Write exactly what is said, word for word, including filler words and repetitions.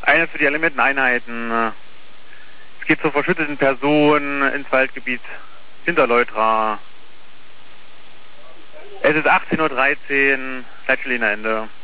Eine für die alarmierten Einheiten. Es geht zur verschütteten Person ins Waldgebiet Hinterleutra. Es ist achtzehn Uhr dreizehn, Leitstelle Ende.